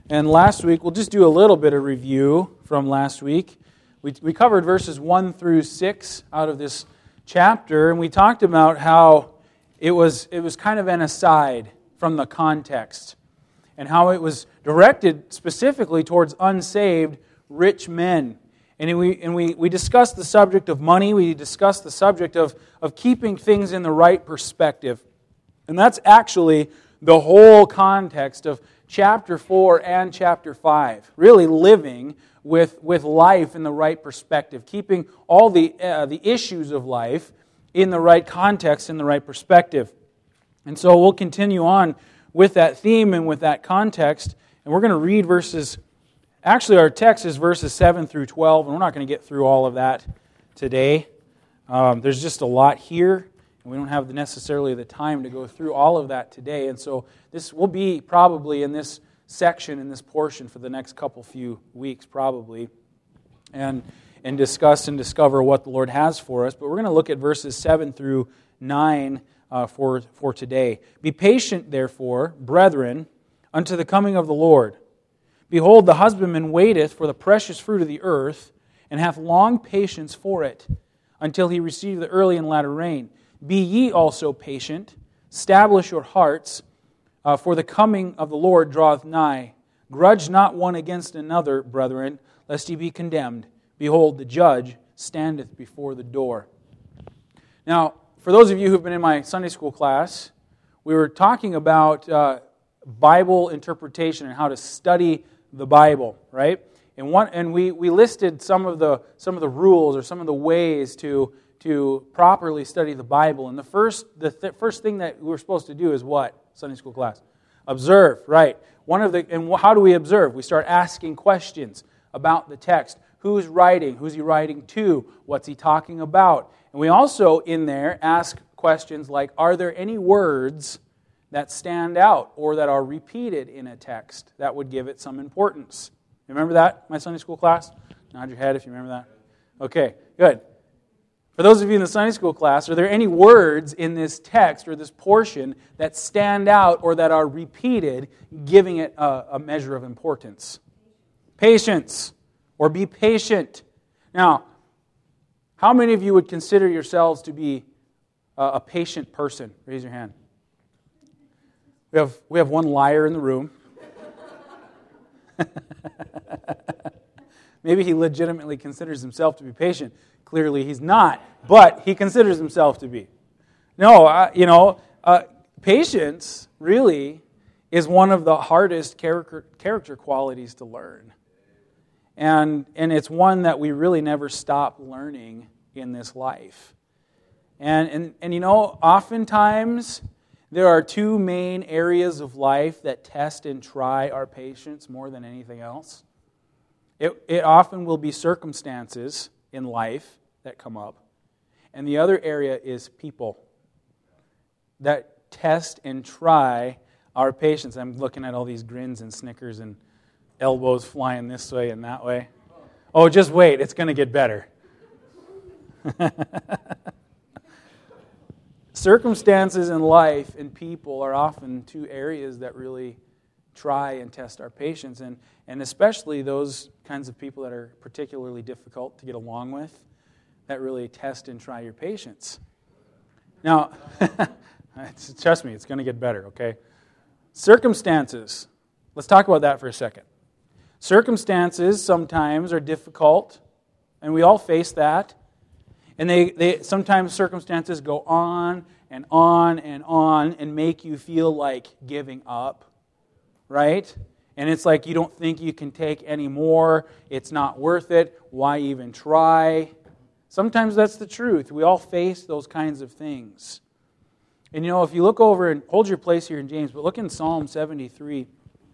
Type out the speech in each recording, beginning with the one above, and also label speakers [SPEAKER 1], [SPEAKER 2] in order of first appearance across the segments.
[SPEAKER 1] And last week, we'll just do a little bit of review from last week. We covered verses 1 through 6 out of this chapter, and we talked about how it was kind of an aside from the context, and how it was directed specifically towards unsaved rich men. And we discussed the subject of money, we discussed the subject of keeping things in the right perspective. And that's actually the whole context of chapter 4 and chapter 5. Really living with life in the right perspective, keeping all the issues of life in the right context, in the right perspective. And so we'll continue on with that theme and with that context. And we're going to read verses. Actually, our text is verses 7 through 12, and we're not going to get through all of that today. There's just a lot here, and we don't have necessarily the time to go through all of that today. And so this will be probably in this section, in this portion, for the next few weeks, probably, and discuss and discover what the Lord has for us. But we're going to look at verses 7 through 9 for today. Be patient, therefore, brethren, unto the coming of the Lord. Behold, the husbandman waiteth for the precious fruit of the earth, and hath long patience for it, until he receive the early and latter rain. Be ye also patient, establish your hearts, for the coming of the Lord draweth nigh. Grudge not one against another, brethren, lest ye be condemned. Behold, the judge standeth before the door. Now, for those of you who've been in my Sunday school class, we were talking about Bible interpretation and how to study the Bible, right? And we listed some of the rules or some of the ways to properly study the Bible. And the first thing that we're supposed to do is what? Sunday school class. Observe, right? And how do we observe? We start asking questions about the text. Who's writing? Who's he writing to? What's he talking about? And we also, in there, ask questions like, are there any words that stand out or that are repeated in a text that would give it some importance? Remember that, my Sunday school class? Nod your head if you remember that. Okay, good. For those of you in the Sunday school class, are there any words in this text or this portion that stand out or that are repeated, giving it a measure of importance? Patience, or be patient. Now, how many of you would consider yourselves to be a patient person? Raise your hand. We have one liar in the room. Maybe he legitimately considers himself to be patient. Clearly he's not, but he considers himself to be. No, patience really is one of the hardest character qualities to learn. And it's one that we really never stop learning in this life. And oftentimes there are two main areas of life that test and try our patience more than anything else. It often will be circumstances in life that come up. And the other area is people that test and try our patience. I'm looking at all these grins and snickers and elbows flying this way and that way. Oh, just wait, it's going to get better. Circumstances in life and people are often two areas that really try and test our patience, and especially those kinds of people that are particularly difficult to get along with, that really test and try your patience. Now, trust me, it's going to get better, okay? Circumstances. Let's talk about that for a second. Circumstances sometimes are difficult, and we all face that. And they sometimes circumstances go on and on and on and make you feel like giving up, right? And it's like you don't think you can take any more. It's not worth it. Why even try? Sometimes that's the truth. We all face those kinds of things. And if you look over and hold your place here in James, but look in Psalm 73.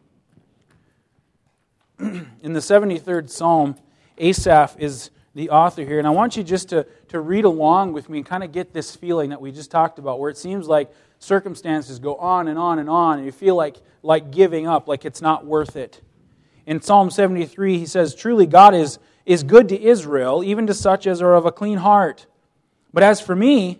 [SPEAKER 1] In the 73rd Psalm, Asaph is the author here. And I want you just to read along with me and kind of get this feeling that we just talked about, where it seems like circumstances go on and on and on, and you feel like giving up, like it's not worth it. In Psalm 73, he says, truly God is good to Israel, even to such as are of a clean heart. But as for me,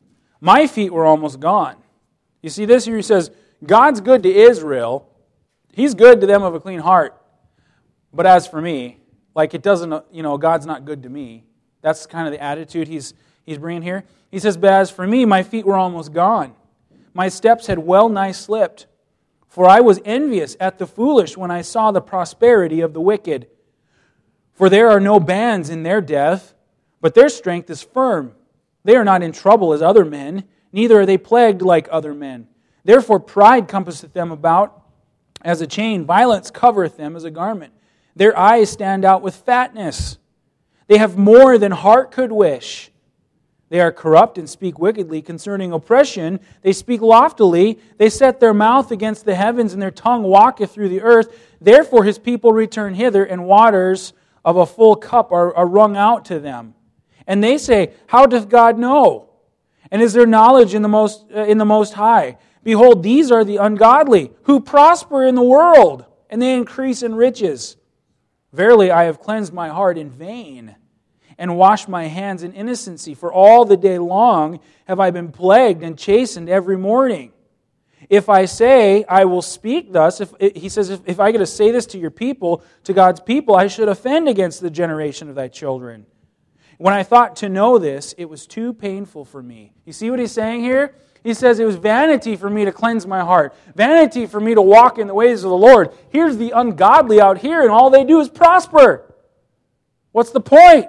[SPEAKER 1] my feet were almost gone. You see this here? He says, God's good to Israel, He's good to them of a clean heart. But as for me, like it doesn't, God's not good to me. That's kind of the attitude he's bringing here. He says, but as for me, my feet were almost gone. My steps had well nigh slipped. For I was envious at the foolish when I saw the prosperity of the wicked. For there are no bands in their death, but their strength is firm. They are not in trouble as other men, neither are they plagued like other men. Therefore pride compasseth them about as a chain, violence covereth them as a garment. Their eyes stand out with fatness. They have more than heart could wish. They are corrupt and speak wickedly concerning oppression. They speak loftily. They set their mouth against the heavens, and their tongue walketh through the earth. Therefore his people return hither, and waters of a full cup are wrung out to them. And they say, how doth God know? And is there knowledge in the Most High? Behold, these are the ungodly, who prosper in the world, and they increase in riches. Verily, I have cleansed my heart in vain, and washed my hands in innocency. For all the day long have I been plagued and chastened every morning. If I say, I will speak thus, if I get to say this to your people, to God's people, I should offend against the generation of thy children. When I thought to know this, it was too painful for me. You see what he's saying here? He says it was vanity for me to cleanse my heart. Vanity for me to walk in the ways of the Lord. Here's the ungodly out here, and all they do is prosper. What's the point?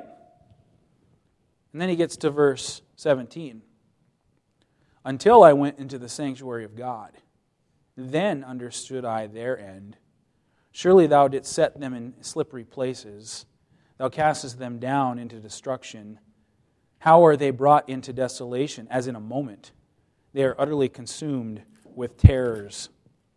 [SPEAKER 1] And then he gets to verse 17. Until I went into the sanctuary of God, then understood I their end. Surely thou didst set them in slippery places. Thou castest them down into destruction. How are they brought into desolation, as in a moment? They are utterly consumed with terrors.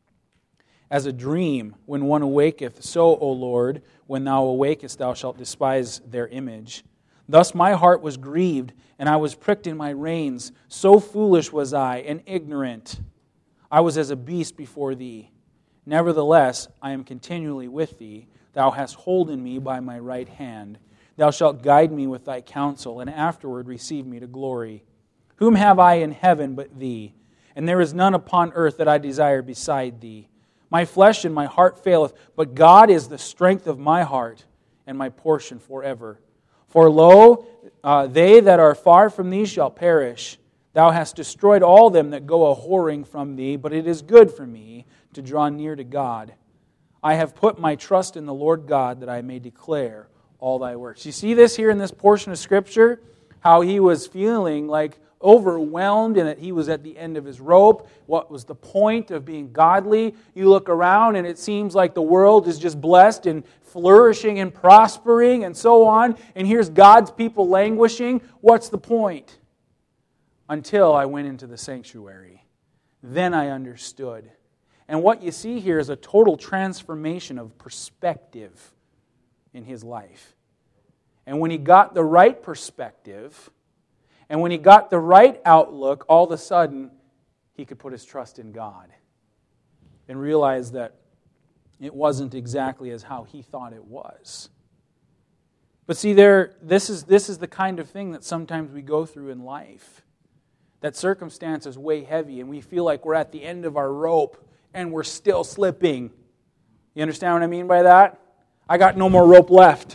[SPEAKER 1] As a dream, when one awaketh, so, O Lord, when thou awakest, thou shalt despise their image. Thus my heart was grieved, and I was pricked in my reins. So foolish was I, and ignorant. I was as a beast before thee. Nevertheless, I am continually with thee. Thou hast holden me by my right hand. Thou shalt guide me with thy counsel, and afterward receive me to glory. Whom have I in heaven but thee? And there is none upon earth that I desire beside thee. My flesh and my heart faileth, but God is the strength of my heart, and my portion forever. For lo, they that are far from thee shall perish. Thou hast destroyed all them that go a-whoring from thee, but it is good for me to draw near to God. I have put my trust in the Lord God, that I may declare all thy works. You see this here in this portion of Scripture? How he was feeling like overwhelmed and that he was at the end of his rope. What was the point of being godly? You look around and it seems like the world is just blessed and flourishing and prospering and so on. And here's God's people languishing. What's the point? Until I went into the sanctuary. Then I understood. And what you see here is a total transformation of perspective in his life. And when he got the right perspective, and when he got the right outlook, all of a sudden, he could put his trust in God and realize that it wasn't exactly as how he thought it was. But see, this is the kind of thing that sometimes we go through in life. That circumstances weigh heavy, and we feel like we're at the end of our rope, and we're still slipping. You understand what I mean by that? I got no more rope left.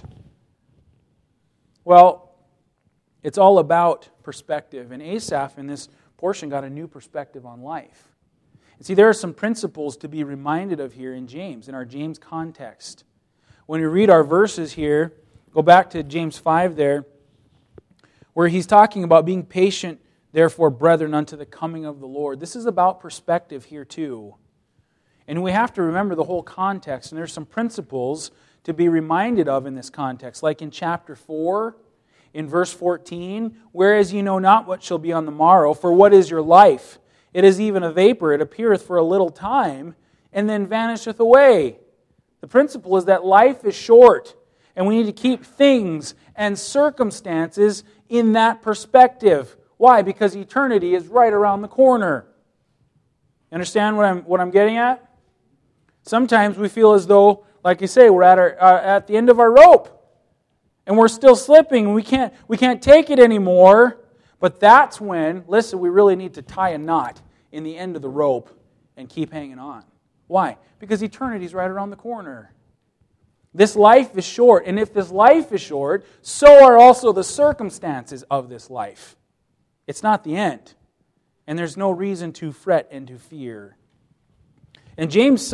[SPEAKER 1] Well, it's all about perspective. And Asaph in this portion got a new perspective on life. And see, there are some principles to be reminded of here in James, in our James context. When we read our verses here, go back to James 5 there, where he's talking about being patient, therefore, brethren, unto the coming of the Lord. This is about perspective here too. And we have to remember the whole context. And there's some principles to be reminded of in this context. Like in chapter 4, in verse 14, whereas ye know not what shall be on the morrow, for what is your life? It is even a vapor, it appeareth for a little time, and then vanisheth away. The principle is that life is short, and we need to keep things and circumstances in that perspective. Why? Because eternity is right around the corner. Understand what I'm getting at? Sometimes we feel as though, like you say, we're at the end of our rope. And we're still slipping. We can't take it anymore. But that's when, listen, we really need to tie a knot in the end of the rope and keep hanging on. Why? Because eternity is right around the corner. This life is short, and if this life is short, so are also the circumstances of this life. It's not the end, and there's no reason to fret and to fear. And James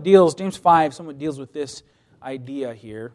[SPEAKER 1] 5 somewhat deals with this idea here.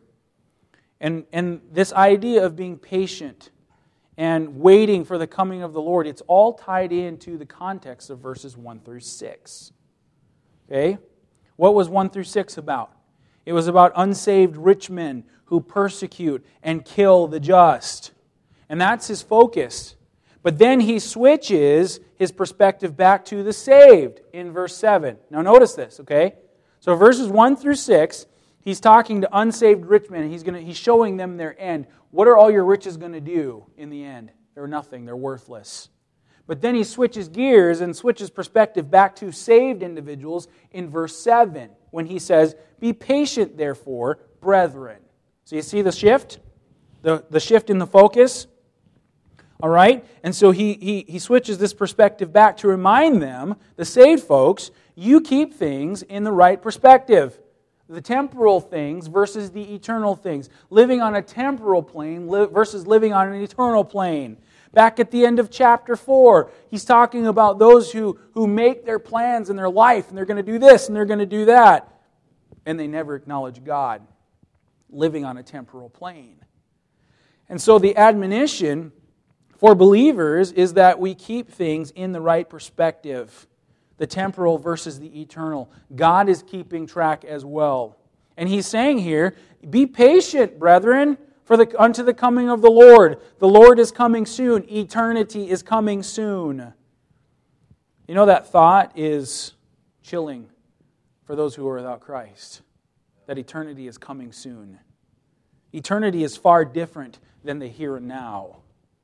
[SPEAKER 1] And this idea of being patient and waiting for the coming of the Lord, it's all tied into the context of verses 1 through 6. Okay? What was 1 through 6 about? It was about unsaved rich men who persecute and kill the just. And that's his focus. But then he switches his perspective back to the saved in verse 7. Now notice this, okay? So verses 1 through 6, he's talking to unsaved rich men. He's showing them their end. What are all your riches going to do in the end? They're nothing. They're worthless. But then he switches gears and switches perspective back to saved individuals in verse 7 when he says, "Be patient, therefore, brethren." So you see the shift? The shift in the focus? All right? And so he switches this perspective back to remind them, the saved folks, you keep things in the right perspective. The temporal things versus the eternal things. Living on a temporal plane versus living on an eternal plane. Back at the end of chapter 4, he's talking about those who make their plans in their life, and they're going to do this, and they're going to do that, and they never acknowledge God, living on a temporal plane. And so the admonition for believers is that we keep things in the right perspective. The temporal versus the eternal. God is keeping track as well. And he's saying here, be patient, brethren, unto the coming of the Lord. The Lord is coming soon. Eternity is coming soon. You know, that thought is chilling for those who are without Christ. That eternity is coming soon. Eternity is far different than the here and now.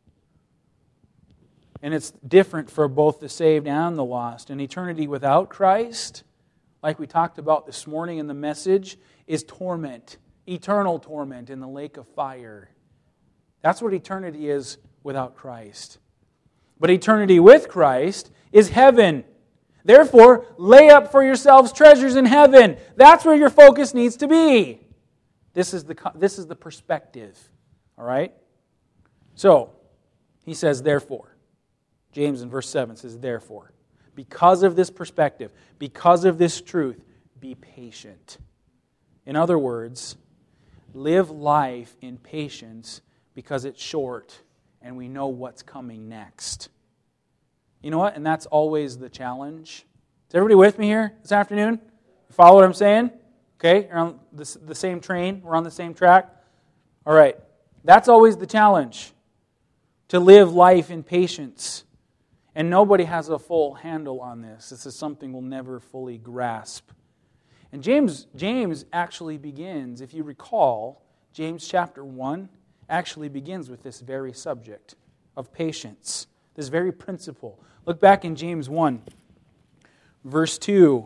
[SPEAKER 1] And it's different for both the saved and the lost. And eternity without Christ, like we talked about this morning in the message, is torment. Eternal torment in the lake of fire. That's what eternity is without Christ. But eternity with Christ is heaven. Therefore, lay up for yourselves treasures in heaven. That's where your focus needs to be. This is the perspective. All right? So, he says, therefore. James in verse 7 says, therefore. Because of this perspective, because of this truth, be patient. In other words, live life in patience because it's short and we know what's coming next. You know what? And that's always the challenge. Is everybody with me here this afternoon? You follow what I'm saying? Okay, you're on the same train. We're on the same track. All right. That's always the challenge. To live life in patience. And nobody has a full handle on this. This is something we'll never fully grasp. And James actually begins, if you recall, James chapter 1 actually begins with this very subject of patience, this very principle. Look back in James 1, verse 2.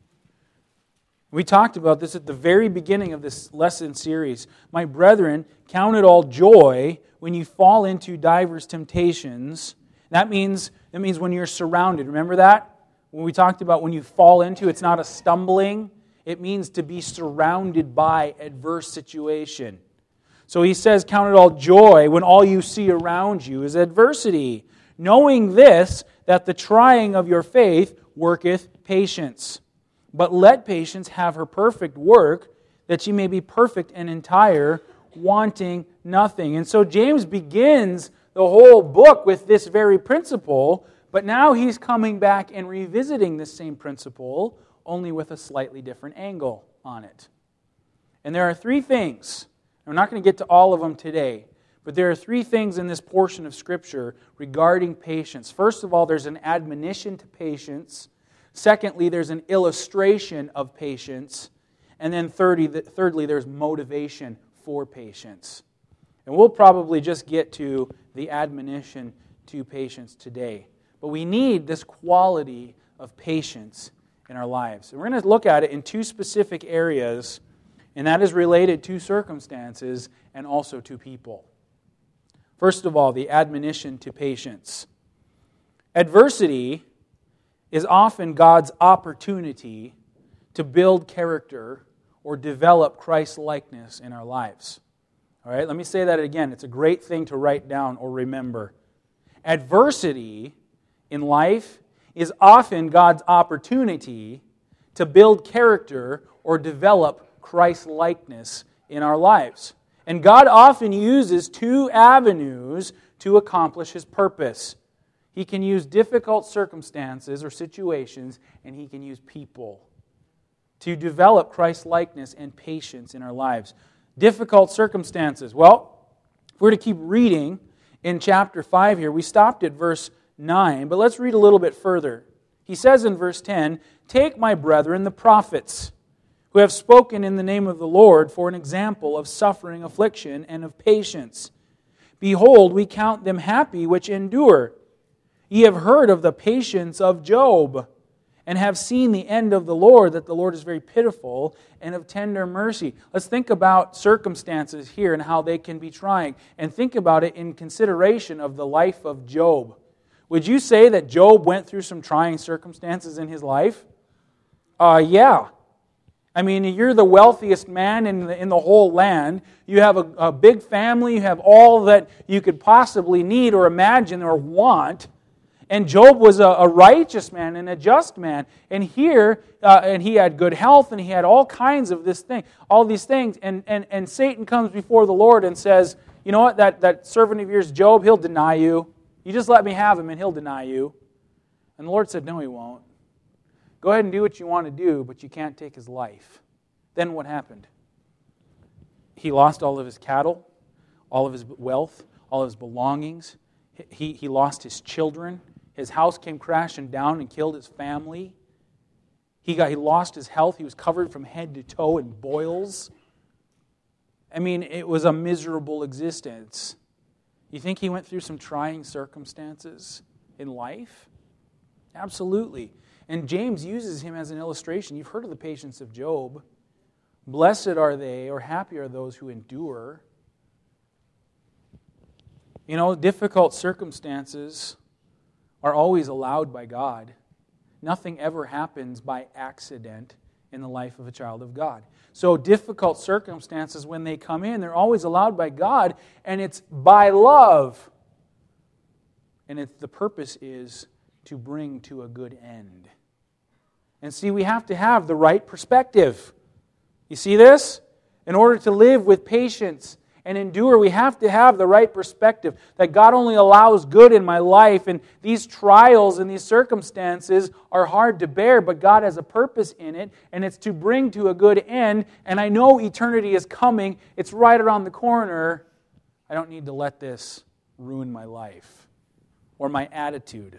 [SPEAKER 1] We talked about this at the very beginning of this lesson series. My brethren, count it all joy when you fall into divers temptations. That means when you're surrounded. Remember that? When we talked about when you fall into, it's not a stumbling. It means to be surrounded by adverse situation. So he says, count it all joy when all you see around you is adversity. Knowing this, that the trying of your faith worketh patience. But let patience have her perfect work, that she may be perfect and entire, wanting nothing. And so James begins the whole book with this very principle, but now he's coming back and revisiting this same principle, only with a slightly different angle on it. And there are three things. I'm not going to get to all of them today, but there are three things in this portion of Scripture regarding patience. First of all, there's an admonition to patience. Secondly, there's an illustration of patience. And then thirdly, there's motivation for patience. And we'll probably just get to the admonition to patience today. But we need this quality of patience in our lives. And we're going to look at it in two specific areas, and that is related to circumstances and also to people. First of all, the admonition to patience. Adversity is often God's opportunity to build character or develop Christ-likeness in our lives. All right, let me say that again. It's a great thing to write down or remember. Adversity in life is often God's opportunity to build character or develop Christ-likeness in our lives. And God often uses two avenues to accomplish His purpose. He can use difficult circumstances or situations, and He can use people to develop Christ-likeness and patience in our lives. Difficult circumstances. Well, if we're to keep reading in chapter 5 here, we stopped at verse 9, but let's read a little bit further. He says in verse 10, "Take my brethren the prophets, who have spoken in the name of the Lord, for an example of suffering, affliction, and of patience. Behold, we count them happy which endure. Ye have heard of the patience of Job, and have seen the end of the Lord, that the Lord is very pitiful and of tender mercy." Let's think about circumstances here and how they can be trying, and think about it in consideration of the life of Job. Would you say that Job went through some trying circumstances in his life? Yeah. I mean, you're the wealthiest man in the whole land. You have a big family. You have all that you could possibly need or imagine or want. And Job was a righteous man and a just man. And here, and he had good health, and he had all kinds of all these things. And Satan comes before the Lord and says, "You know what, that servant of yours, Job, he'll deny you. You just let me have him and he'll deny you." And the Lord said, "No, he won't. Go ahead and do what you want to do, but you can't take his life." Then what happened? He lost all of his cattle, all of his wealth, all of his belongings. He lost his children. His house came crashing down and killed his family. He lost his health. He was covered from head to toe in boils. I mean, it was a miserable existence. You think he went through some trying circumstances in life? Absolutely. And James uses him as an illustration. You've heard of the patience of Job. Blessed are they, or happy are those who endure. You know, difficult circumstances are always allowed by God. Nothing ever happens by accident in the life of a child of God. So difficult circumstances, when they come in, they're always allowed by God, and it's by love. And the purpose is to bring to a good end. And see, we have to have the right perspective. You see this? In order to live with patience and endure, we have to have the right perspective that God only allows good in my life, and these trials and these circumstances are hard to bear, but God has a purpose in it, and it's to bring to a good end, and I know eternity is coming. It's right around the corner. I don't need to let this ruin my life or my attitude.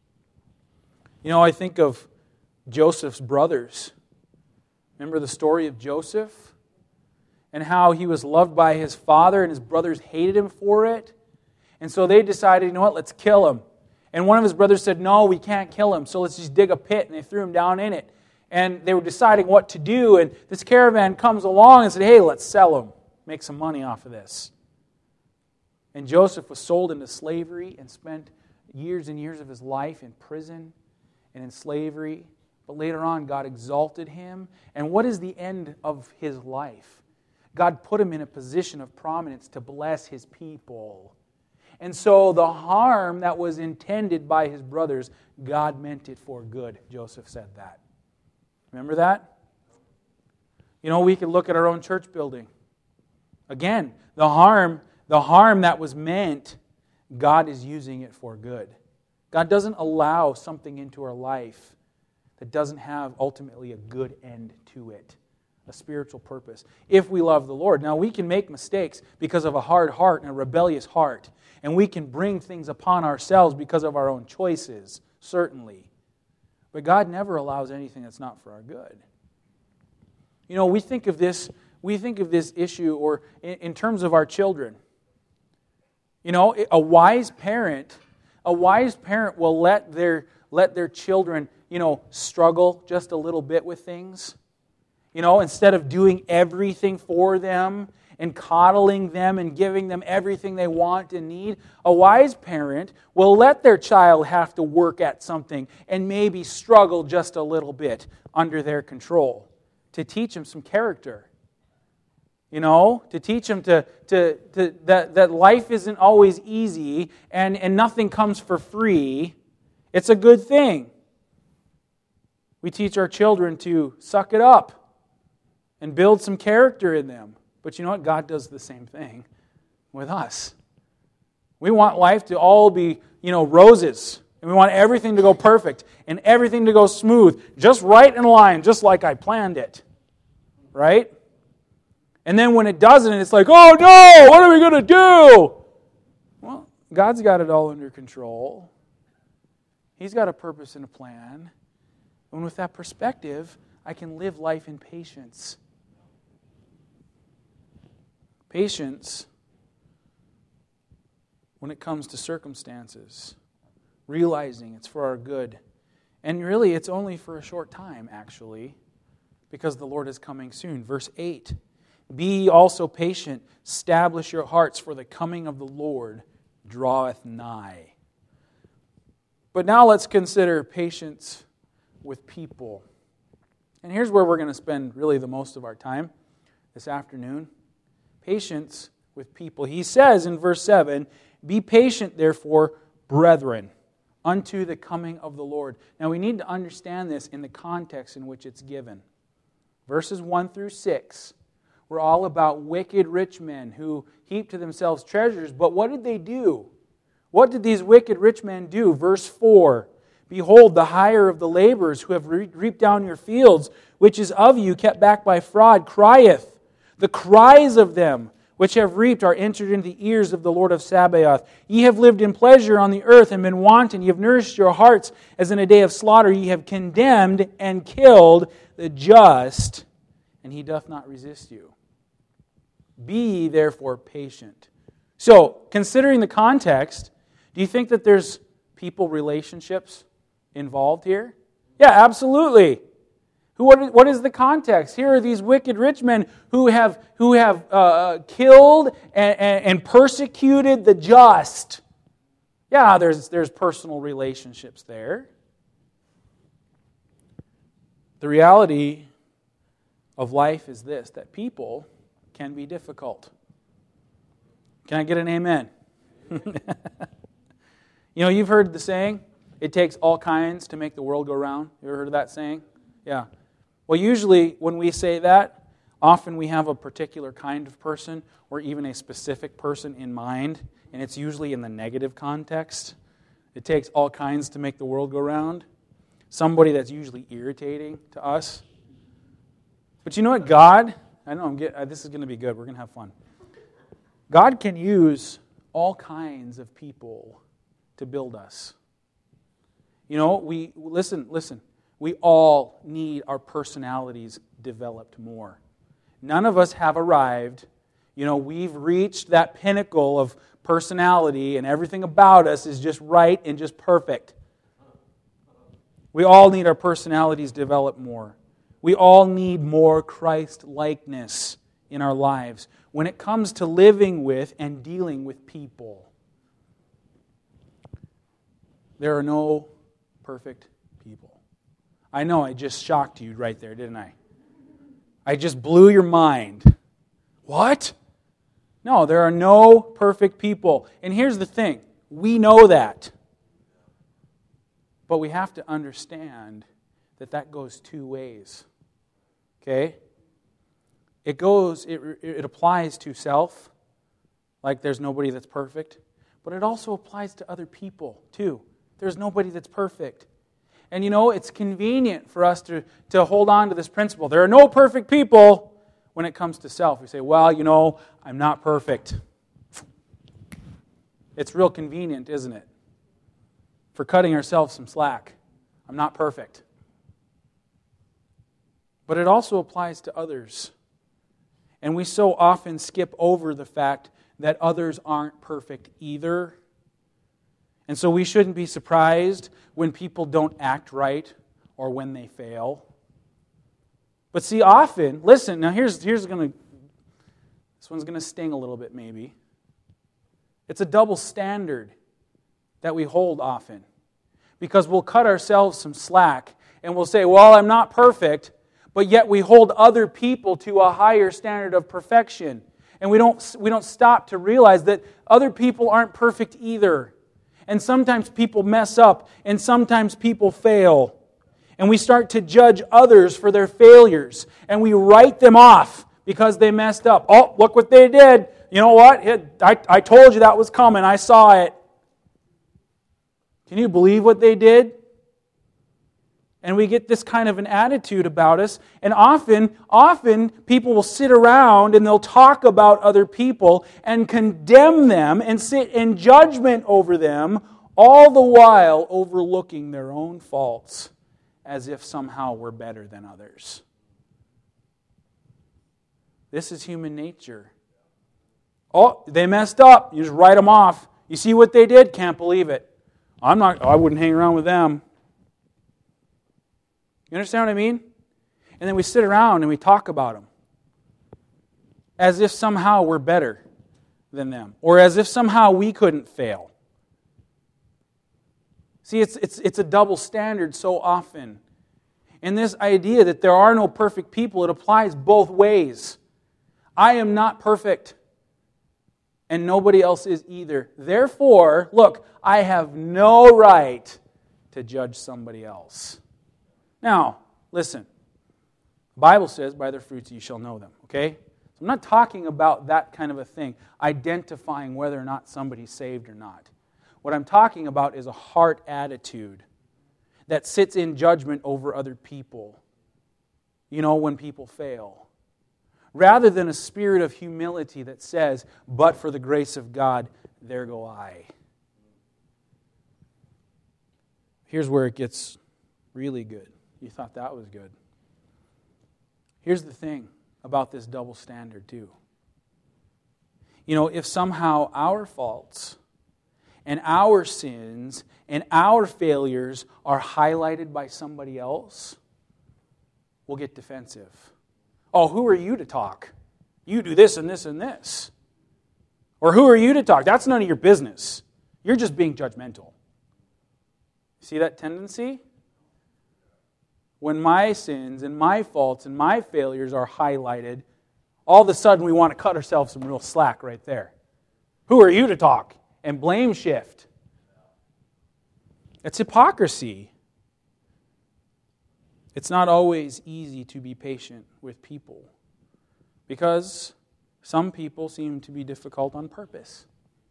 [SPEAKER 1] You know, I think of Joseph's brothers. Remember the story of Joseph? And how he was loved by his father and his brothers hated him for it. And so they decided, you know what, let's kill him. And one of his brothers said, no, we can't kill him, so let's just dig a pit. And they threw him down in it. And they were deciding what to do. And this caravan comes along and said, hey, let's sell him. Make some money off of this. And Joseph was sold into slavery and spent years and years of his life in prison and in slavery. But later on, God exalted him. And what is the end of his life? God put him in a position of prominence to bless his people. And so the harm that was intended by his brothers, God meant it for good. Joseph said that. Remember that? You know, we can look at our own church building. Again, the harm that was meant, God is using it for good. God doesn't allow something into our life that doesn't have ultimately a good end to it. A spiritual purpose, if we love the Lord. Now, we can make mistakes because of a hard heart and a rebellious heart. And we can bring things upon ourselves because of our own choices, certainly. But God never allows anything that's not for our good. You know, we think of this issue or in terms of our children. You know, a wise parent will let their children, you know, struggle just a little bit with things. You know, instead of doing everything for them and coddling them and giving them everything they want and need. A wise parent will let their child have to work at something and maybe struggle just a little bit under their control to teach them some character. To teach them that life isn't always easy and nothing comes for free. It's a good thing. We teach our children to suck it up and build some character in them. But you know what? God does the same thing with us. We want life to all be, roses. And we want everything to go perfect and everything to go smooth, just right in line, just like I planned it. Right? And then when it doesn't, it's like, oh no, what are we going to do? Well, God's got it all under control. He's got a purpose and a plan. And with that perspective, I can live life in patience. Patience when it comes to circumstances. Realizing it's for our good. And really, it's only for a short time, actually, because the Lord is coming soon. Verse 8. Be also patient, establish your hearts, for the coming of the Lord draweth nigh. But now let's consider patience with people. And here's where we're going to spend really the most of our time this afternoon. Patience with people. He says in verse 7, be patient, therefore, brethren, unto the coming of the Lord. Now we need to understand this in the context in which it's given. Verses 1 through 6 were all about wicked rich men who heaped to themselves treasures. But what did they do? What did these wicked rich men do? Verse 4, behold, the hire of the laborers who have reaped down your fields, which is of you, kept back by fraud, crieth. The cries of them which have reaped are entered into the ears of the Lord of Sabaoth. Ye have lived in pleasure on the earth and been wanton. Ye have nourished your hearts as in a day of slaughter. Ye have condemned and killed the just, and he doth not resist you. Be therefore patient. So, considering the context, do you think that there's people relationships involved here? Yeah, absolutely. What is the context? Here are these wicked rich men who have killed and persecuted the just. Yeah, there's personal relationships there. The reality of life is this, that people can be difficult. Can I get an amen? You've heard the saying, it takes all kinds to make the world go round. You ever heard of that saying? Yeah. Well, usually when we say that, often we have a particular kind of person or even a specific person in mind, and it's usually in the negative context. It takes all kinds to make the world go round. Somebody that's usually irritating to us. But you know what? God, this is going to be good. We're going to have fun. God can use all kinds of people to build us. Listen. We all need our personalities developed more. None of us have arrived. We've reached that pinnacle of personality and everything about us is just right and just perfect. We all need our personalities developed more. We all need more Christ-likeness in our lives when it comes to living with and dealing with people. There are no perfect people. I know I just shocked you right there, didn't I? I just blew your mind. What? No, there are no perfect people. And here's the thing. We know that. But we have to understand that goes two ways. Okay? It applies to self, like there's nobody that's perfect. But it also applies to other people, too. There's nobody that's perfect. And it's convenient for us to hold on to this principle. There are no perfect people when it comes to self. We say, well, I'm not perfect. It's real convenient, isn't it? For cutting ourselves some slack. I'm not perfect. But it also applies to others. And we so often skip over the fact that others aren't perfect either. And so we shouldn't be surprised when people don't act right or when they fail. But see, often, listen, now this This one's going to sting a little bit maybe. It's a double standard that we hold often. Because we'll cut ourselves some slack and we'll say, well, I'm not perfect, but yet we hold other people to a higher standard of perfection. And we don't stop to realize that other people aren't perfect either. And sometimes people mess up, and sometimes people fail. And we start to judge others for their failures, and we write them off because they messed up. Oh, look what they did. You know what? I told you that was coming. I saw it. Can you believe what they did? And we get this kind of an attitude about us. And often people will sit around and they'll talk about other people and condemn them and sit in judgment over them, all the while overlooking their own faults as if somehow we're better than others. This is human nature. Oh, they messed up. You just write them off. You see what they did? Can't believe it. I wouldn't hang around with them. You understand what I mean? And then we sit around and we talk about them as if somehow we're better than them, or as if somehow we couldn't fail. See, it's a double standard so often. And this idea that there are no perfect people, it applies both ways. I am not perfect, and nobody else is either. Therefore, look, I have no right to judge somebody else. Now, listen. The Bible says, by their fruits you shall know them. Okay? So I'm not talking about that kind of a thing, identifying whether or not somebody's saved or not. What I'm talking about is a heart attitude that sits in judgment over other people. You know, when people fail. Rather than a spirit of humility that says, but for the grace of God, there go I. Here's where it gets really good. You thought that was good. Here's the thing about this double standard too. You know, if somehow our faults and our sins and our failures are highlighted by somebody else, we'll get defensive. Oh, who are you to talk? You do this and this and this. Or who are you to talk? That's none of your business. You're just being judgmental. See that tendency? When my sins and my faults and my failures are highlighted, all of a sudden we want to cut ourselves some real slack right there. Who are you to talk? And blame shift. It's hypocrisy. It's not always easy to be patient with people because some people seem to be difficult on purpose.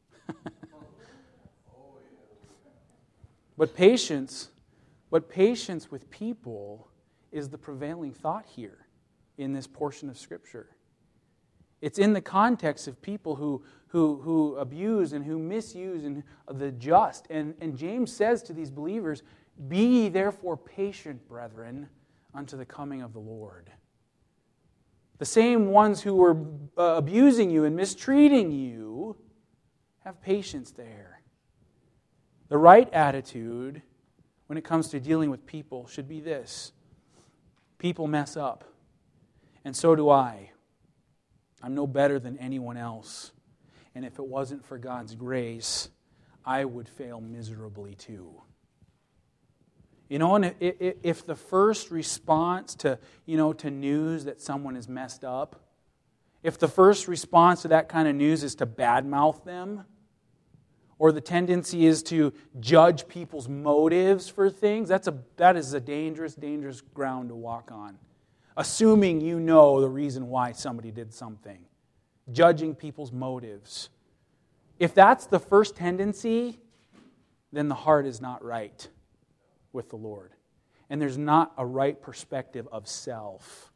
[SPEAKER 1] But patience with people is the prevailing thought here in this portion of Scripture. It's in the context of people who abuse and who misuse and the just. And James says to these believers, be ye therefore patient, brethren, unto the coming of the Lord. The same ones who were abusing you and mistreating you, have patience there. The right attitude when it comes to dealing with people should be this. People mess up, and so do I. I'm no better than anyone else. And if it wasn't for God's grace, I would fail miserably too. You know, and if the first response to news that someone is messed up, if the first response to that kind of news is to badmouth them, or the tendency is to judge people's motives for things, that is a dangerous, dangerous ground to walk on. Assuming you know the reason why somebody did something. Judging people's motives. If that's the first tendency, then the heart is not right with the Lord. And there's not a right perspective of self.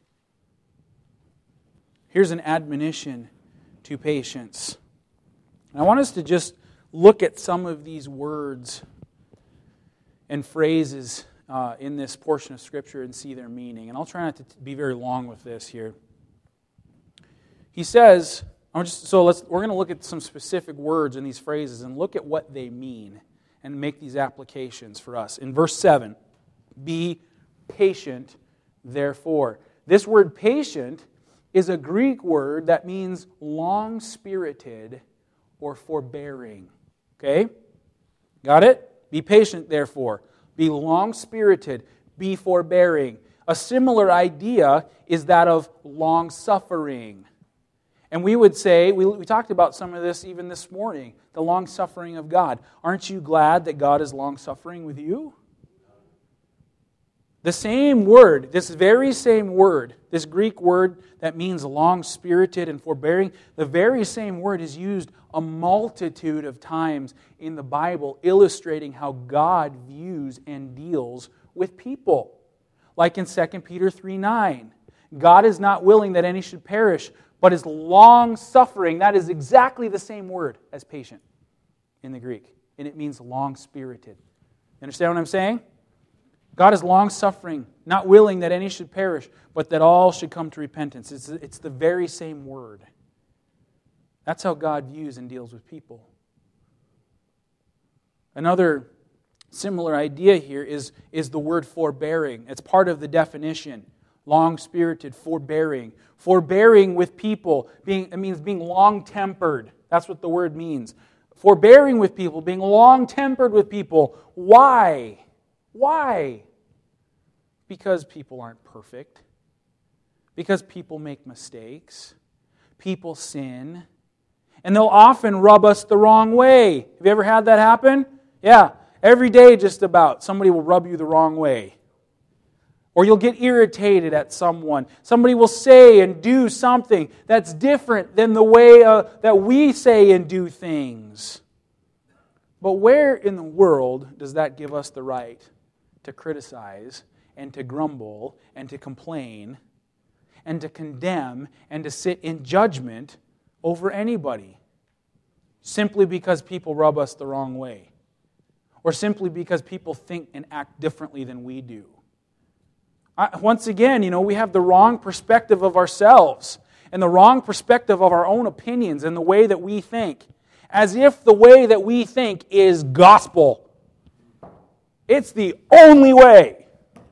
[SPEAKER 1] Here's an admonition to patience. And I want us to just look at some of these words and phrases in this portion of Scripture and see their meaning. And I'll try not to be very long with this here. He says, we're going to look at some specific words in these phrases and look at what they mean and make these applications for us. In verse 7, be patient, therefore. This word patient is a Greek word that means long-spirited or forbearing. Okay? Got it? Be patient, therefore. Be long-spirited. Be forbearing. A similar idea is that of long-suffering. And we would say, we talked about some of this even this morning, the long-suffering of God. Aren't you glad that God is long-suffering with you? The same word, this very same word, this Greek word that means long-spirited and forbearing, the very same word is used a multitude of times in the Bible, illustrating how God views and deals with people. Like in 2 Peter 3:9, God is not willing that any should perish, but is long-suffering. That is exactly the same word as patient in the Greek, and it means long-spirited. You understand what I'm saying? God is long-suffering, not willing that any should perish, but that all should come to repentance. It's the very same word. That's how God views and deals with people. Another similar idea here is the word forbearing. It's part of the definition. Long-spirited, forbearing. Forbearing with people. It means being long-tempered. That's what the word means. Forbearing with people, being long-tempered with people. Why? Why? Because people aren't perfect. Because people make mistakes. People sin. And they'll often rub us the wrong way. Have you ever had that happen? Yeah. Every day just about, somebody will rub you the wrong way. Or you'll get irritated at someone. Somebody will say and do something that's different than the way that we say and do things. But where in the world does that give us the right to criticize and to grumble and to complain and to condemn and to sit in judgment over anybody? Simply because people rub us the wrong way. Or simply because people think and act differently than we do. Once again, we have the wrong perspective of ourselves and the wrong perspective of our own opinions and the way that we think. As if the way that we think is gospel. It's the only way.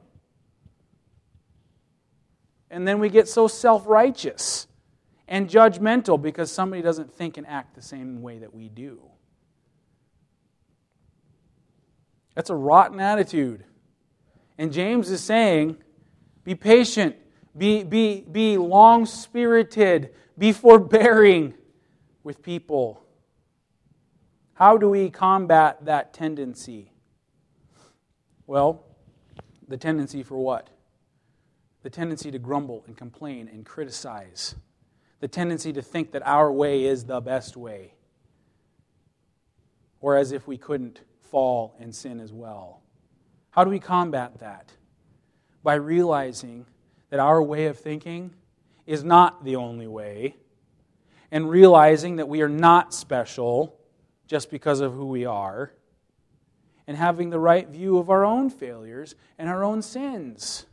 [SPEAKER 1] And then we get so self-righteous and judgmental because somebody doesn't think and act the same way that we do. That's a rotten attitude. And James is saying, be patient, be long-spirited, be forbearing with people. How do we combat that tendency? Well, the tendency for what? The tendency to grumble and complain and criticize. The tendency to think that our way is the best way. Or as if we couldn't fall and sin as well. How do we combat that? By realizing that our way of thinking is not the only way, and realizing that we are not special just because of who we are, and having the right view of our own failures and our own sins.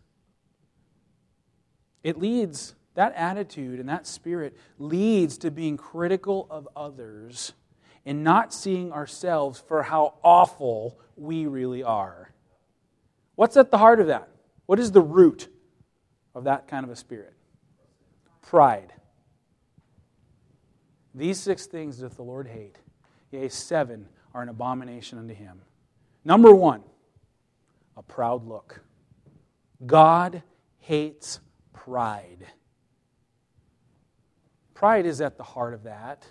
[SPEAKER 1] That attitude and that spirit leads to being critical of others and not seeing ourselves for how awful we really are. What's at the heart of that? What is the root of that kind of a spirit? Pride. These 6 things doth the Lord hate. Yea, 7 are an abomination unto Him. Number 1, a proud look. God hates pride. Pride is at the heart of that.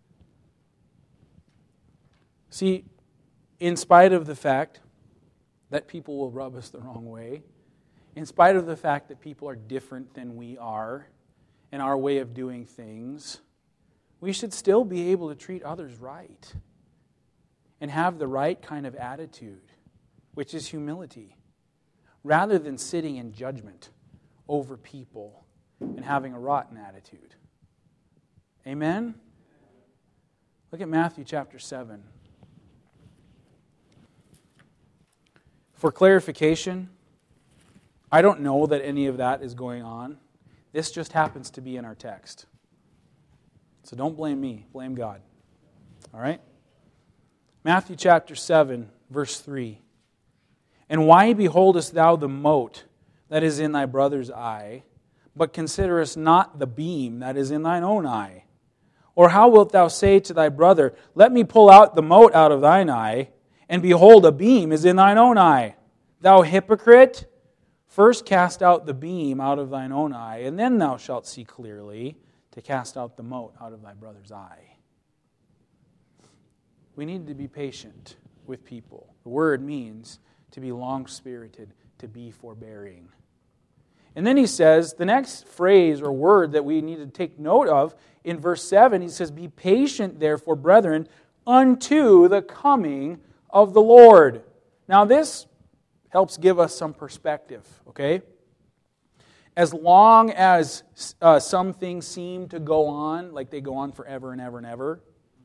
[SPEAKER 1] See, in spite of the fact that people will rub us the wrong way, in spite of the fact that people are different than we are in our way of doing things, we should still be able to treat others right and have the right kind of attitude, which is humility, rather than sitting in judgment over people and having a rotten attitude. Amen? Look at Matthew chapter 7. For clarification, I don't know that any of that is going on. This just happens to be in our text. So don't blame me, blame God. All right? Matthew chapter 7, verse 3. And why beholdest thou the mote that is in thy brother's eye, but considerest not the beam that is in thine own eye? Or how wilt thou say to thy brother, Let me pull out the mote out of thine eye, and behold, a beam is in thine own eye? Thou hypocrite, first cast out the beam out of thine own eye, and then thou shalt see clearly to cast out the mote out of thy brother's eye. We need to be patient with people. The word means to be long-spirited, to be forbearing. And then he says, the next phrase or word that we need to take note of, in verse 7, he says, Be patient, therefore, brethren, unto the coming of the Lord. Now this helps give us some perspective, okay? As long as some things seem to go on, like they go on forever and ever and ever,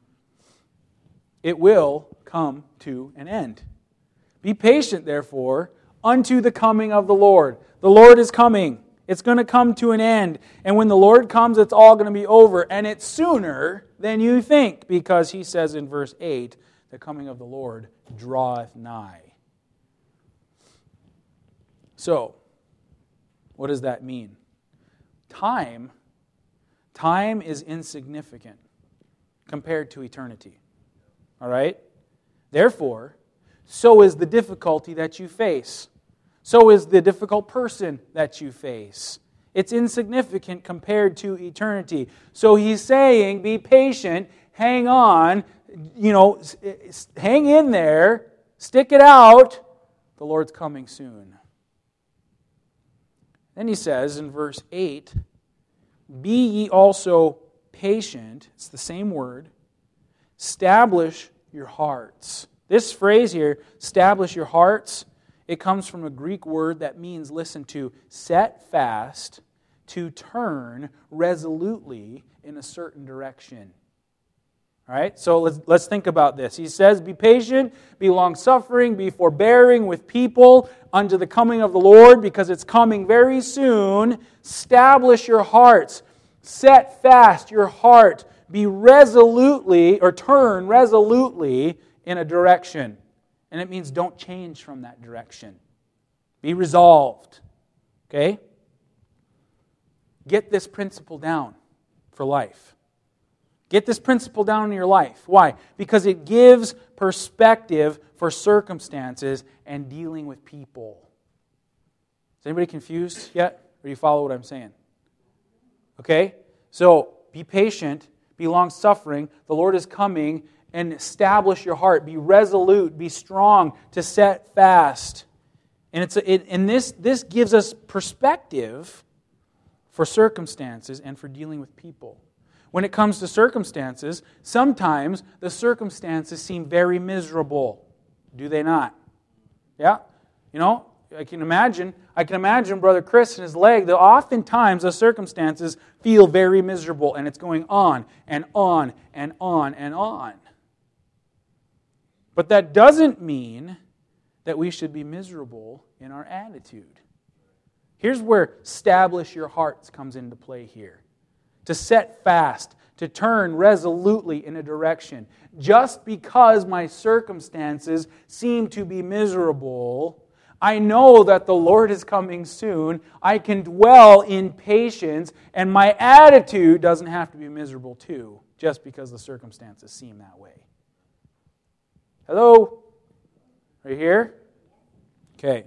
[SPEAKER 1] it will come to an end. Be patient, therefore, unto the coming of the Lord. The Lord is coming. It's going to come to an end. And when the Lord comes, it's all going to be over. And it's sooner than you think, because he says in verse 8, the coming of the Lord draweth nigh. So, what does that mean? Time is insignificant compared to eternity. All right? Therefore, so is the difficulty that you face. So is the difficult person that you face. It's insignificant compared to eternity. So he's saying, be patient, hang on, hang in there, stick it out. The Lord's coming soon. Then he says in verse 8, Be ye also patient, it's the same word, establish your hearts. This phrase here, establish your hearts, it comes from a Greek word that means, listen to, set fast, to turn resolutely in a certain direction. All right, so let's think about this. He says, be patient, be long-suffering, be forbearing with people unto the coming of the Lord, because it's coming very soon. Establish your hearts. Set fast your heart. Be resolutely, or turn resolutely in a direction. And it means don't change from that direction. Be resolved. Okay? Get this principle down for life. Get this principle down in your life. Why? Because it gives perspective for circumstances and dealing with people. Is anybody confused yet? Or do you follow what I'm saying? Okay? So, be patient, be long-suffering. The Lord is coming, and establish your heart. Be resolute, be strong, to set fast. And this gives us perspective for circumstances and for dealing with people. When it comes to circumstances, sometimes the circumstances seem very miserable. Do they not? Yeah? I can imagine Brother Chris and his leg, that oftentimes the circumstances feel very miserable, and it's going on and on and on and on. But that doesn't mean that we should be miserable in our attitude. Here's where establish your hearts comes into play here. To set fast, to turn resolutely in a direction. Just because my circumstances seem to be miserable, I know that the Lord is coming soon. I can dwell in patience, and my attitude doesn't have to be miserable too, just because the circumstances seem that way. Hello? Are you here? Okay.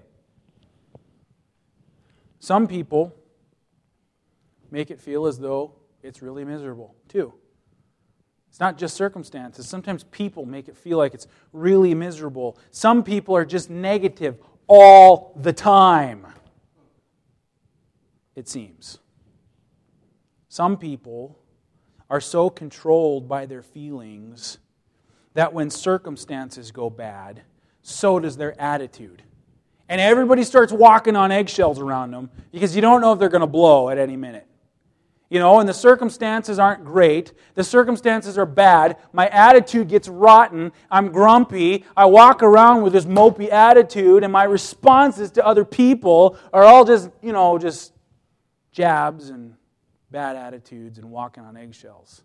[SPEAKER 1] Some people make it feel as though it's really miserable too. It's not just circumstances. Sometimes people make it feel like it's really miserable. Some people are just negative all the time, it seems. Some people are so controlled by their feelings that when circumstances go bad, so does their attitude. And everybody starts walking on eggshells around them because you don't know if they're going to blow at any minute. And the circumstances aren't great. The circumstances are bad. My attitude gets rotten. I'm grumpy. I walk around with this mopey attitude, and my responses to other people are all just jabs and bad attitudes and walking on eggshells.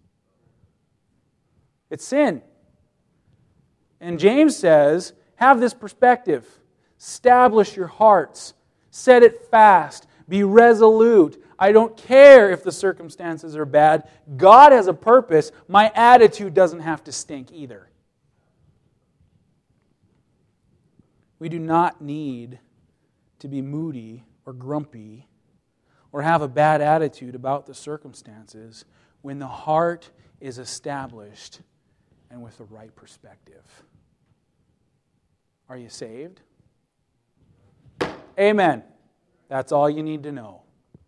[SPEAKER 1] It's sin. And James says, have this perspective. Establish your hearts. Set it fast. Be resolute. I don't care if the circumstances are bad. God has a purpose. My attitude doesn't have to stink either. We do not need to be moody or grumpy or have a bad attitude about the circumstances when the heart is established and with the right perspective. Are you saved? Amen. That's all you need to know.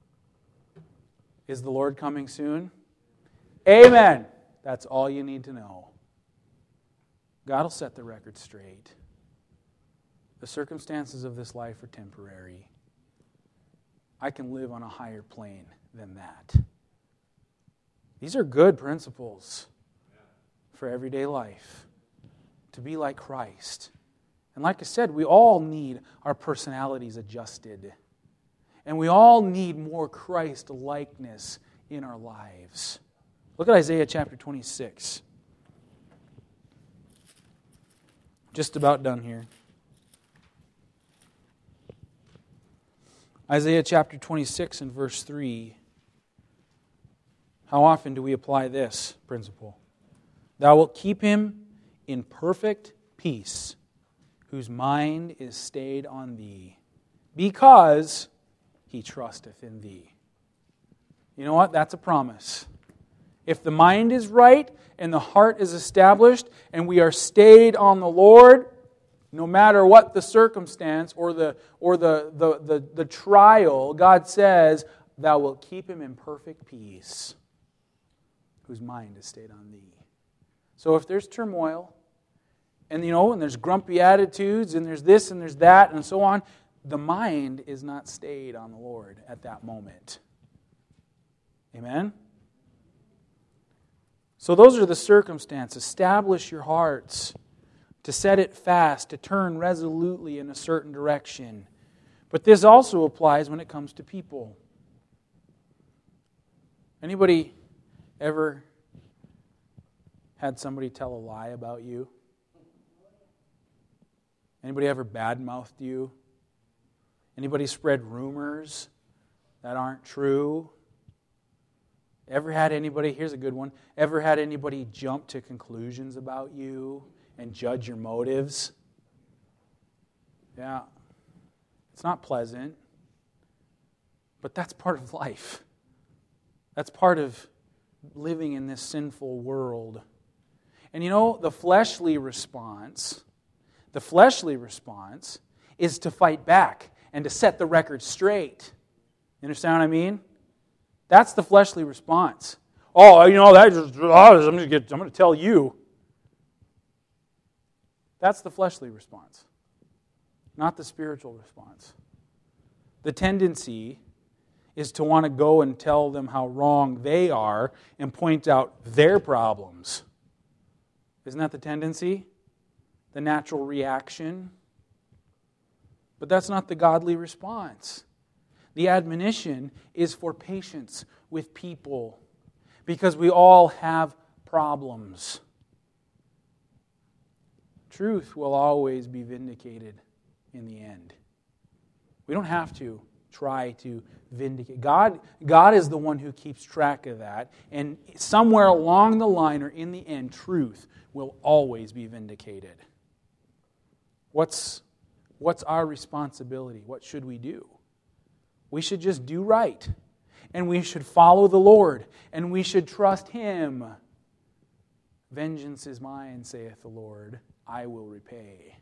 [SPEAKER 1] Is the Lord coming soon? Amen. That's all you need to know. God will set the record straight. The circumstances of this life are temporary. I can live on a higher plane than that. These are good principles for everyday life. To be like Christ. And like I said, we all need our personalities adjusted. And we all need more Christ-likeness in our lives. Look at Isaiah chapter 26. Just about done here. Isaiah chapter 26 and verse 3. How often do we apply this principle? Thou wilt keep him in perfect peace, whose mind is stayed on thee, because he trusteth in thee. You know what? That's a promise. If the mind is right and the heart is established and we are stayed on the Lord, no matter what the circumstance or the trial, God says, thou wilt keep him in perfect peace, whose mind is stayed on thee. So if there's turmoil, and there's grumpy attitudes, and there's this and there's that, and so on, the mind is not stayed on the Lord at that moment. Amen? So those are the circumstances. Establish your hearts, to set it fast, to turn resolutely in a certain direction. But this also applies when it comes to people. Anybody ever had somebody tell a lie about you? Anybody ever badmouthed you? Anybody spread rumors that aren't true? Ever had anybody, here's a good one, ever had anybody jump to conclusions about you and judge your motives? Yeah. It's not pleasant, but that's part of life. That's part of living in this sinful world. And the fleshly response is to fight back and to set the record straight. You understand what I mean? That's the fleshly response. Oh, I'm going to tell you. That's the fleshly response, not the spiritual response. The tendency is to want to go and tell them how wrong they are and point out their problems. Isn't that the tendency? The natural reaction? But that's not the godly response. The admonition is for patience with people, because we all have problems. Truth will always be vindicated in the end. We don't have to try to vindicate. God is the one who keeps track of that. And somewhere along the line or in the end, truth will always be vindicated. What's our responsibility? What should we do? We should just do right. And we should follow the Lord. And we should trust Him. Vengeance is mine, saith the Lord. I will repay.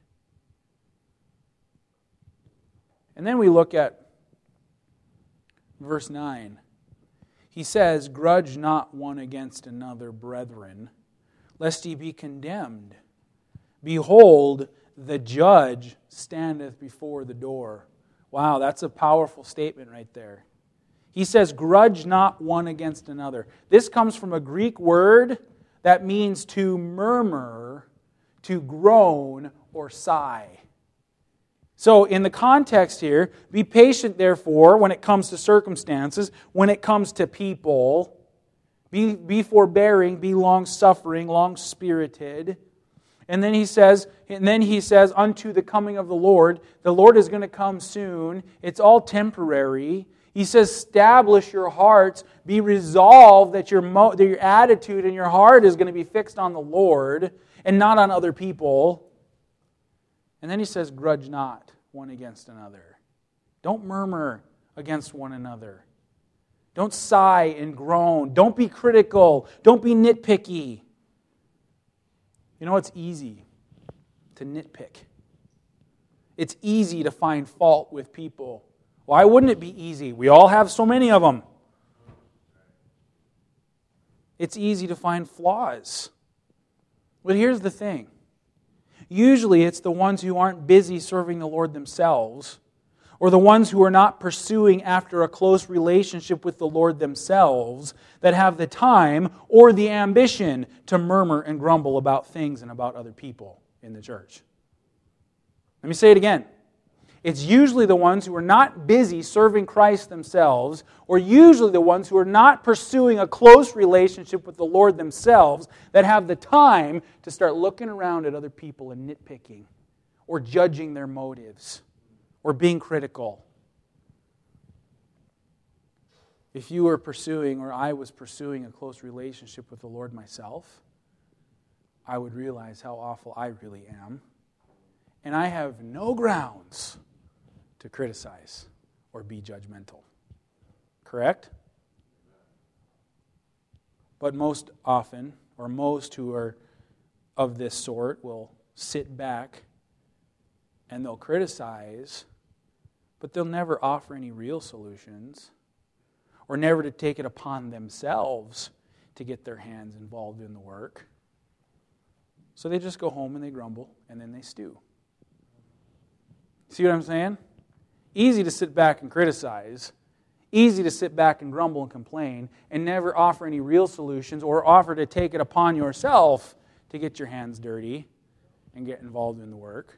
[SPEAKER 1] And then we look at verse 9. He says, grudge not one against another, brethren, lest ye be condemned. Behold, the judge standeth before the door. Wow, that's a powerful statement right there. He says, grudge not one against another. This comes from a Greek word that means to murmur, to groan, or sigh. So in the context here, be patient, therefore, when it comes to circumstances, when it comes to people. Be forbearing, be long-suffering, long-spirited. And then he says, unto the coming of the Lord is going to come soon. It's all temporary. He says, establish your hearts, be resolved that your attitude and your heart is going to be fixed on the Lord and not on other people. And then he says, grudge not one against another. Don't murmur against one another. Don't sigh and groan. Don't be critical. Don't be nitpicky. You know, it's easy to nitpick. It's easy to find fault with people. Why wouldn't it be easy? We all have so many of them. It's easy to find flaws. But here's the thing. Usually it's the ones who aren't busy serving the Lord themselves, or the ones who are not pursuing after a close relationship with the Lord themselves, that have the time or the ambition to murmur and grumble about things and about other people in the church. Let me say it again. It's usually the ones who are not busy serving Christ themselves, or usually the ones who are not pursuing a close relationship with the Lord themselves, that have the time to start looking around at other people and nitpicking, or judging their motives, or being critical. If you were pursuing, or I was pursuing, a close relationship with the Lord myself, I would realize how awful I really am. And I have no grounds to criticize or be judgmental. Correct? But most often, or most who are of this sort, will sit back and they'll criticize, but they'll never offer any real solutions, or never to take it upon themselves to get their hands involved in the work. So they just go home and they grumble, and then they stew. See what I'm saying? Easy to sit back and criticize. Easy to sit back and grumble and complain and never offer any real solutions, or offer to take it upon yourself to get your hands dirty and get involved in the work.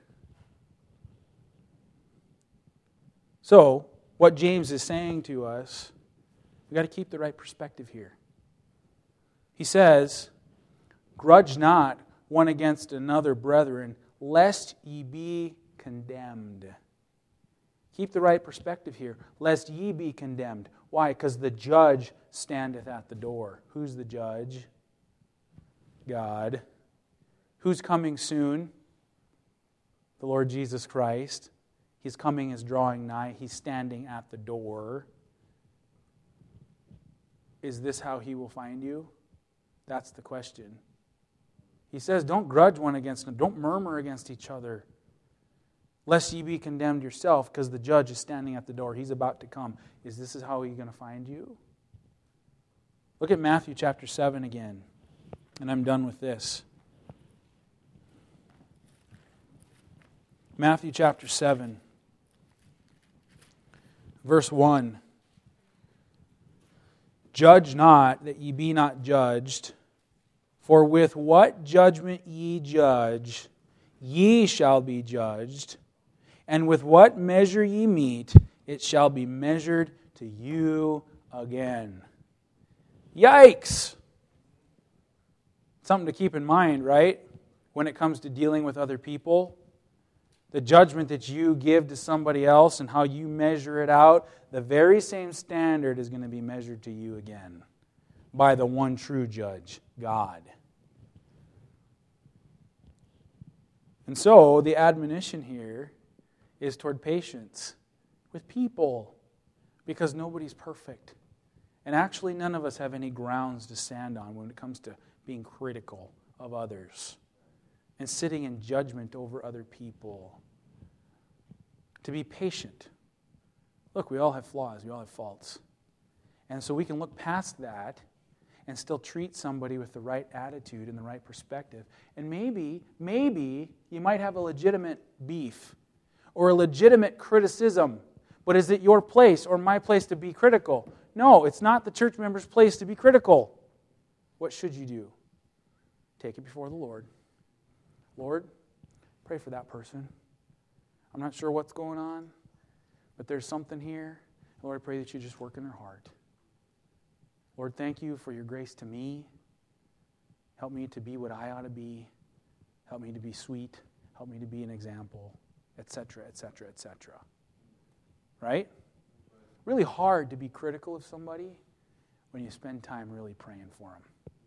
[SPEAKER 1] So, what James is saying to us, we've got to keep the right perspective here. He says, grudge not one against another, brethren, lest ye be condemned. Keep the right perspective here. Lest ye be condemned. Why? Because the judge standeth at the door. Who's the judge? God. Who's coming soon? The Lord Jesus Christ. His coming is drawing nigh. He's standing at the door. Is this how He will find you? That's the question. He says, don't grudge one against another. Don't murmur against each other. Lest ye be condemned yourself, because the judge is standing at the door. He's about to come. Is this how He's going to find you? Look at Matthew chapter 7 again. And I'm done with this. Matthew chapter 7, verse 1. Judge not, that ye be not judged. For with what judgment ye judge, ye shall be judged. And with what measure ye meet, it shall be measured to you again. Yikes! Something to keep in mind, right? When it comes to dealing with other people. The judgment that you give to somebody else and how you measure it out, the very same standard is going to be measured to you again by the one true judge, God. And so, the admonition here is toward patience with people, because nobody's perfect. And actually, none of us have any grounds to stand on when it comes to being critical of others and sitting in judgment over other people. To be patient. Look, we all have flaws, we all have faults. And so we can look past that and still treat somebody with the right attitude and the right perspective. And maybe you might have a legitimate beef or a legitimate criticism, but is it your place or my place to be critical? No, it's not the church member's place to be critical. What should you do? Take it before the Lord. Lord, pray for that person. I'm not sure what's going on, but there's something here. Lord, I pray that you just work in their heart. Lord, thank you for your grace to me. Help me to be what I ought to be. Help me to be sweet. Help me to be an example, etc., etc., etc. Right? really hard to be critical of somebody when you spend time really praying for them.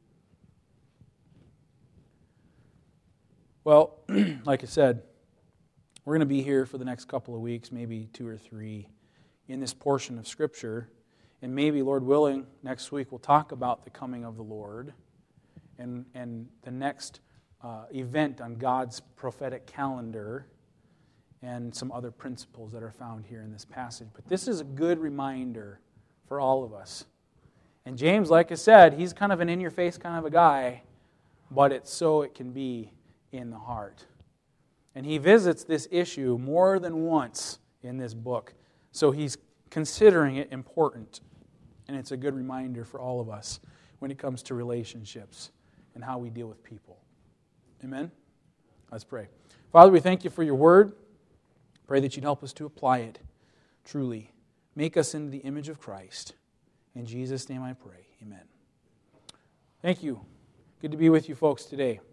[SPEAKER 1] Well, like I said, we're going to be here for the next couple of weeks, maybe 2 or 3, in this portion of Scripture. And maybe, Lord willing, next week we'll talk about the coming of the Lord and the next event on God's prophetic calendar and some other principles that are found here in this passage. But this is a good reminder for all of us. And James, like I said, he's kind of an in-your-face kind of a guy, but it's so it can be in the heart. And he visits this issue more than once in this book. So he's considering it important. And it's a good reminder for all of us when it comes to relationships and how we deal with people. Amen? Let's pray. Father, we thank you for your word. Pray that you'd help us to apply it truly. Make us into the image of Christ. In Jesus' name I pray. Amen. Thank you. Good to be with you folks today.